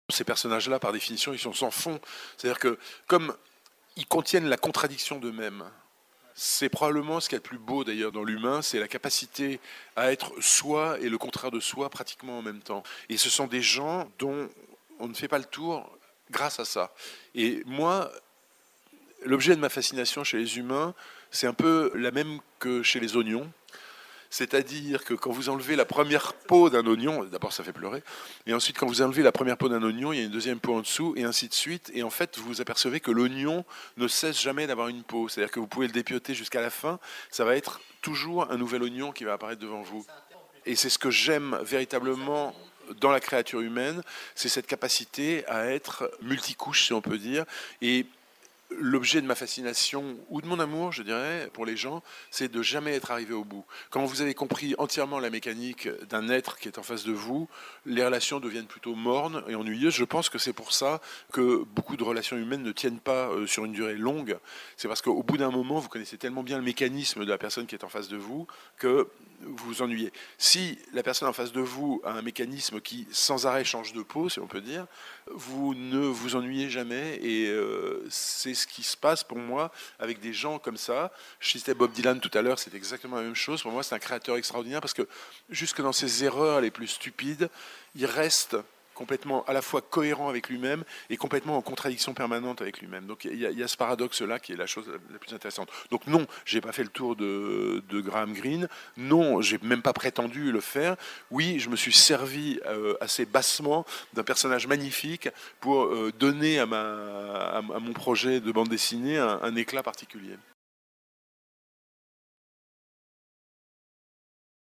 Ces personnages-là, par définition, ils sont sans fond. C'est-à-dire que, comme ils contiennent la contradiction d'eux-mêmes, c'est probablement ce qu'il y a de plus beau d'ailleurs dans l'humain, c'est la capacité à être soi et le contraire de soi pratiquement en même temps. Et ce sont des gens dont on ne fait pas le tour grâce à ça. Et moi, l'objet de ma fascination chez les humains, c'est un peu la même que chez les oignons. C'est-à-dire que quand vous enlevez la première peau d'un oignon, d'abord ça fait pleurer, et ensuite quand vous enlevez la première peau d'un oignon, il y a une deuxième peau en dessous, et ainsi de suite. Et en fait, vous vous apercevez que l'oignon ne cesse jamais d'avoir une peau. C'est-à-dire que vous pouvez le dépioter jusqu'à la fin, ça va être toujours un nouvel oignon qui va apparaître devant vous. Et c'est ce que j'aime véritablement dans la créature humaine, c'est cette capacité à être multicouche, si on peut dire, et l'objet de ma fascination ou de mon amour, je dirais, pour les gens, c'est de jamais être arrivé au bout. Quand vous avez compris entièrement la mécanique d'un être qui est en face de vous, les relations deviennent plutôt mornes et ennuyeuses. Je pense que c'est pour ça que beaucoup de relations humaines ne tiennent pas sur une durée longue. C'est parce qu'au bout d'un moment, vous connaissez tellement bien le mécanisme de la personne qui est en face de vous que vous vous ennuyez. Si la personne en face de vous a un mécanisme qui sans arrêt change de peau, si on peut dire, vous ne vous ennuyez jamais et c'est ce qui se passe pour moi avec des gens comme ça. Je citais Bob Dylan tout à l'heure, c'est exactement la même chose. Pour moi, c'est un créateur extraordinaire parce que jusque dans ses erreurs les plus stupides, il reste complètement à la fois cohérent avec lui-même et complètement en contradiction permanente avec lui-même. Donc il y a ce paradoxe-là qui est la chose la plus intéressante. Donc non, j'ai pas fait le tour de Graham Greene. Non, j'ai même pas prétendu le faire. Oui, je me suis servi assez bassement d'un personnage magnifique pour donner à mon projet de bande dessinée un éclat particulier.